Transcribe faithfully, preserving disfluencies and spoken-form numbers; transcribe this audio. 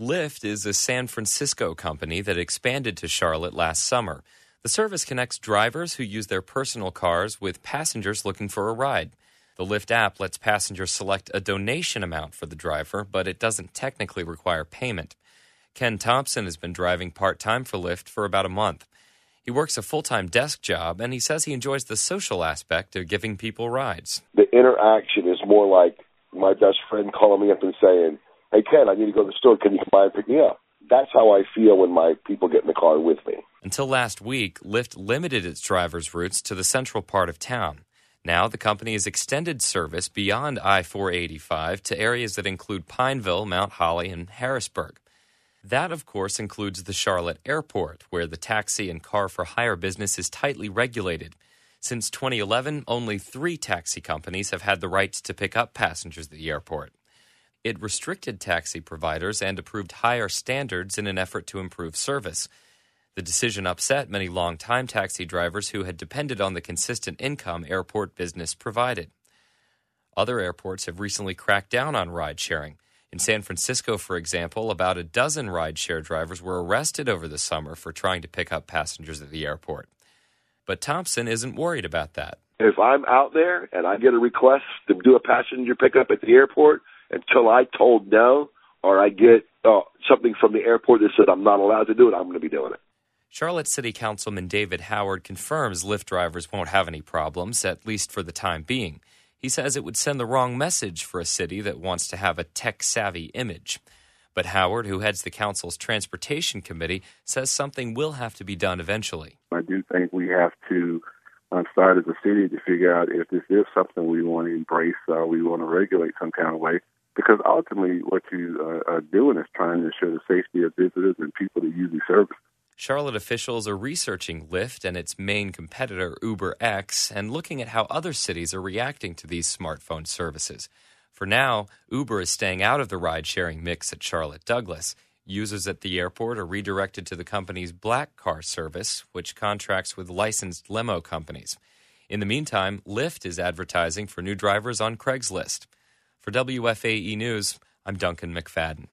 Lyft is a San Francisco company that expanded to Charlotte last summer. The service connects drivers who use their personal cars with passengers looking for a ride. The Lyft app lets passengers select a donation amount for the driver, but it doesn't technically require payment. Ken Thompson has been driving part-time for Lyft for about a month. He works a full-time desk job, and he says he enjoys the social aspect of giving people rides. The interaction is more like my best friend calling me up and saying, "Hey, Ken, I need to go to the store. Can you come by and pick me up?" That's how I feel when my people get in the car with me. Until last week, Lyft limited its drivers' routes to the central part of town. Now, the company has extended service beyond I four eighty-five to areas that include Pineville, Mount Holly, and Harrisburg. That, of course, includes the Charlotte Airport, where the taxi and car-for-hire business is tightly regulated. Since twenty eleven, only three taxi companies have had the rights to pick up passengers at the airport. It restricted taxi providers and approved higher standards in an effort to improve service. The decision upset many long-time taxi drivers who had depended on the consistent income airport business provided. Other airports have recently cracked down on ride-sharing. In San Francisco, for example, about a dozen ride-share drivers were arrested over the summer for trying to pick up passengers at the airport. But Thompson isn't worried about that. If I'm out there and I get a request to do a passenger pickup at the airport, until I told no or I get uh, something from the airport that said I'm not allowed to do it, I'm going to be doing it. Charlotte City Councilman David Howard confirms Lyft drivers won't have any problems, at least for the time being. He says it would send the wrong message for a city that wants to have a tech-savvy image. But Howard, who heads the council's transportation committee, says something will have to be done eventually. I do think we have to uh, start as a city to figure out if this is something we want to embrace or we want to regulate some kind of way. Because ultimately what you uh, are doing is trying to ensure the safety of visitors and people that use the service. Charlotte officials are researching Lyft and its main competitor, UberX, and looking at how other cities are reacting to these smartphone services. For now, Uber is staying out of the ride-sharing mix at Charlotte Douglas. Users at the airport are redirected to the company's Black Car service, which contracts with licensed limo companies. In the meantime, Lyft is advertising for new drivers on Craigslist. For W F A E News, I'm Duncan McFadden.